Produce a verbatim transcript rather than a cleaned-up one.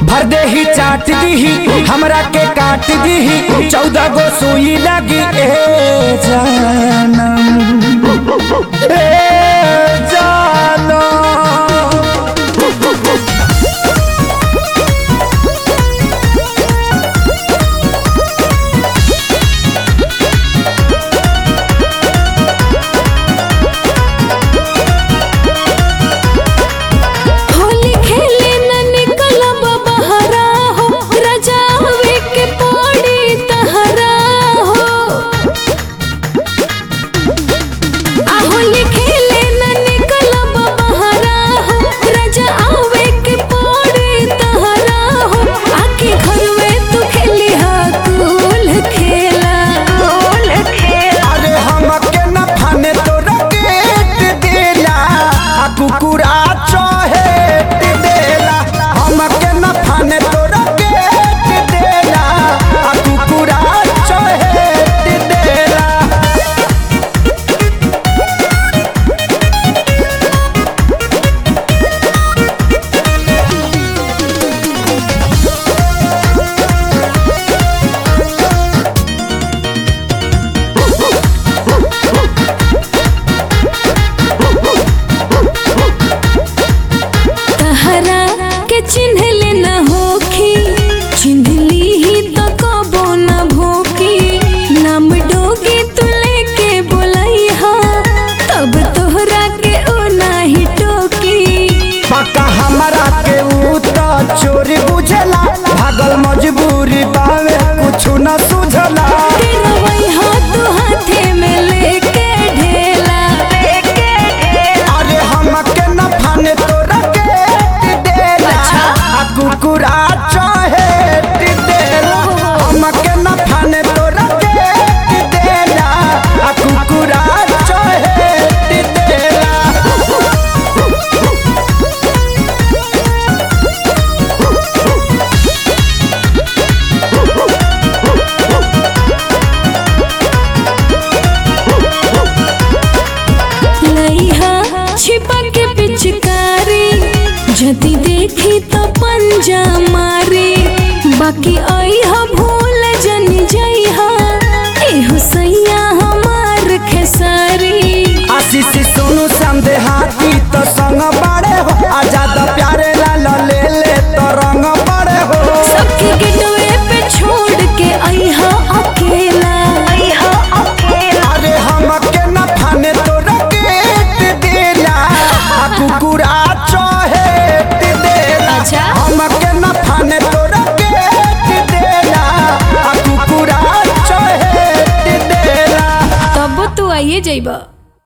भर दे ही चाट दी हमरा के काट दी चौदह गो सुई लगी ए जानम ए जानम। चिन्ह लेना होखी चिन्हली ही तो कबो न भोकी नाम डोगी तू लेके बोलाई हा तब तोहरा के ओ नाही टोकी पक्का हमरा के ऊ तो चोरी बुझला भागल मजबूरी बावे कुछ न सुझला रवई हा तू हाथे में लेके ढेला अरे हम के न फाने तोरा के कुकुरा चाहे देला हम के न फाने तोरा के देला आ कुकुरा चाहे देला। लइहा छिपा के पिचकारी जदी देखी तो पंजा मारे बाकी आईहा भूल जनी जाइहा एहो सैया हमार खेसारी आशीष सोनू संदे हाथी तो संग बड़े हो आजाद प्यारे लाल ले ले तो रंग बड़े हो सबके गिटवे पे छोड़ के आईहा अकेला आईहा अकेला अरे हम के न फाने तोरा के देला आ कुकुरा चाहे हम के न फाने तोरा के देला आ कुकुरा चाहे देला। तब तू आइए जाइबा।